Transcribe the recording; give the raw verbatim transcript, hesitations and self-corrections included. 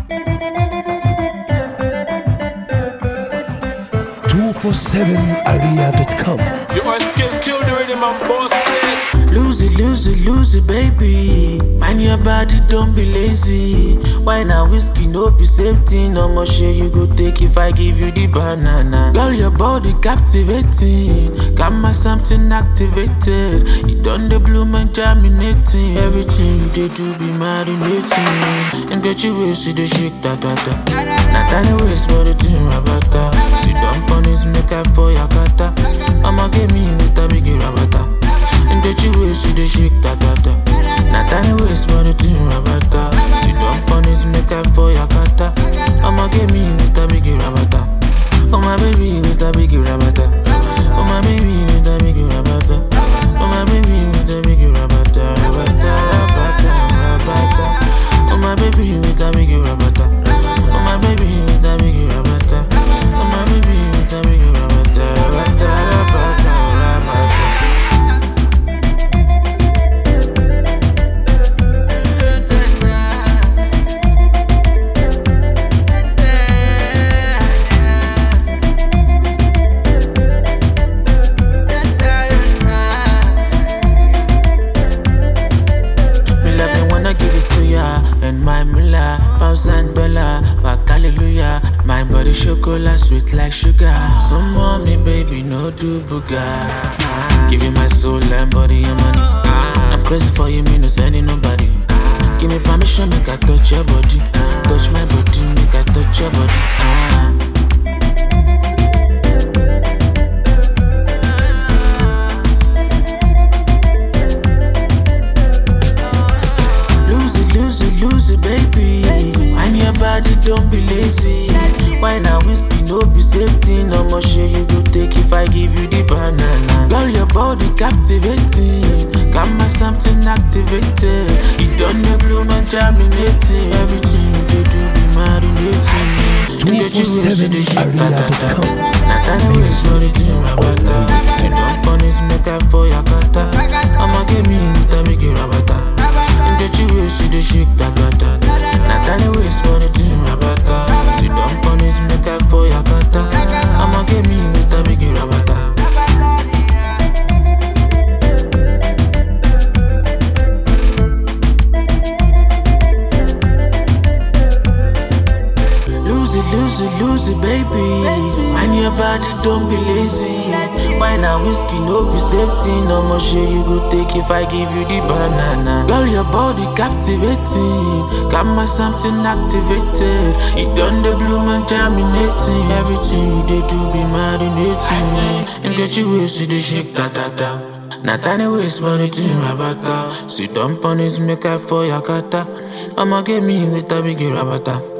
two four seven area dot com. Your skills kill the rhythm and boss it. Lose it, lose it, lose it, baby. Mind your body, don't be lazy. Wine and whiskey, no be safety. No more shit you go take if I give you the banana. Girl, your body captivating. Got my something activated. You done the bloom and germinating. Everything you did to be marinating. And get you waist, see the shake, da da da. Not tiny waist, but the thing rabata. Sit down on it, make I for your kata. I'ma get me with a big rabata. And get you waist, see the shake, da da da. Not tiny waist, but the thing rabata. Sit down on it, make I for your kata. I'ma get me with a big rabata. Oh my baby, with a big rabata. Oh my baby, with a big rabata. Oh my baby, with a big rabata. Rabata, rabata, rabata. Oh my baby, with a big rabata. Oh my baby, with a big rabata. Oh my baby, with a big rabata. Rabata, rabata, rabata. And my mula, pounds and dollar, back hallelujah. My body chocolate sweet like sugar. So mommy, baby, no do booga. Give you my soul and body and money. I'm crazy for you, me no sending nobody. Give me permission, make I touch your body. Touch my body, make I touch your body. Ah. Lose it, lose it, baby. Mind your body, don't be lazy. Wine and whiskey, no be safety. No more shit you go take if I give you the banana. Girl, your body captivating. Got my something activated. You done the bloom and germinating. Everything you do be marinating. two four seven area dot com. Not any ways for the thing rabata. Sit down on it, make I for your kata. I'ma get me with a big rabata. And get you waist, see the shake, da da da. Not any ways for the thing rabata. Sit down on it, make I for your kata. I'ma get me with a big rabata. Lose it, lose it, lose it, baby. Mind your body, don't be lazy. Wine and whiskey, no be safety. No more shit you go take if I give you the banana. Girl, your body captivating. Got my something activated. You done the bloom and germinating. Everything you did to be marinating. And get you waist, see the shake, da da da. Not tiny waist, but the thing rabata. Sit down on it, make I for your kata. I'ma get me with a big rabata.